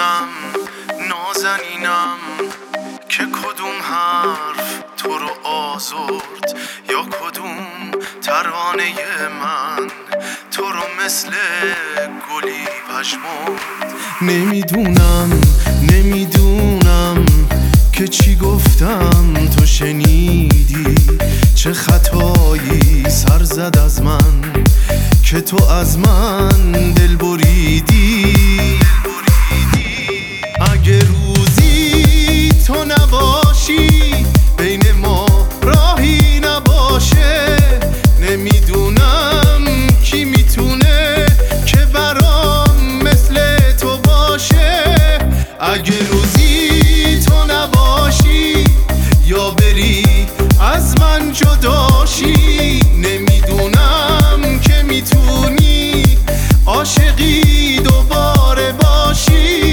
نمیدونم نازنینم که کدوم حرف تو رو آزرد یا کدوم ترانه من تو رو مثل گلی پژمرد. نمیدونم که چی گفتم تو شنیدی، چه خطایی سر زد از من که تو از من دل بریدی. اگه روزی تو نباشی بین ما راهی نباشه، نمیدونم کی میتونه که برام مثل تو باشه. اگه روزی تو نباشی یا بری از من جداشی، نمیدونم که میتونی عاشقی دوباره باشی.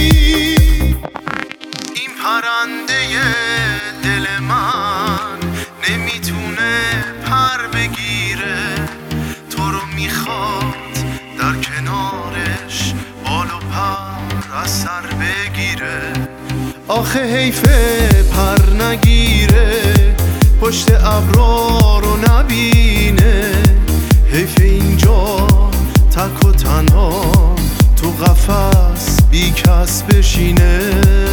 این پرنده دل من نمیتونه پر بگیره، تو رو میخواد در کنارش بال و پر از سر بگیره. آخه حیفه پر نگیره پشت ابرا رو نبینه، حیف اینجا تک و تنها تو قفس بی کس بشینه.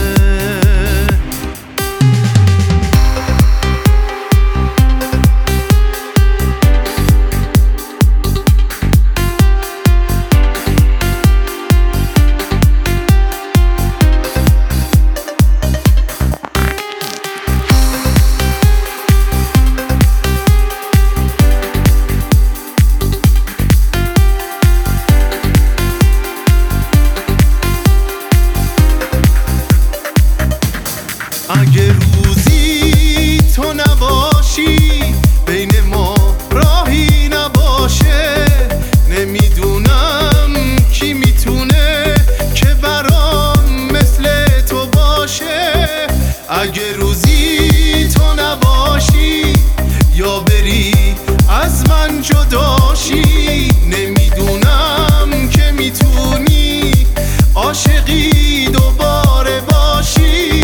اگه روزی تو نباشی بین ما راهی نباشه، نمیدونم کی میتونه که برام مثل تو باشه. اگه روزی تو نباشی یا بری از من جداشی، نمیدونم که میتونی عاشقی دوباره باشی.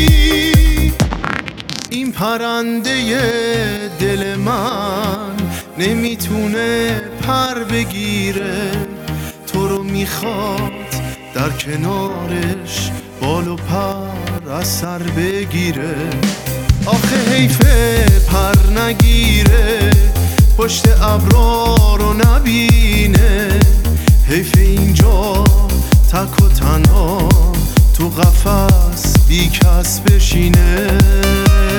این پرنده دل من نمیتونه پر بگیره، تو رو میخواد در کنارش بال و پر از سر بگیره. آخه حیفه پر نگیره پشت ابرا رو نبینه، حیف اینجا تک و تنها تو قفس بی کس بشینه.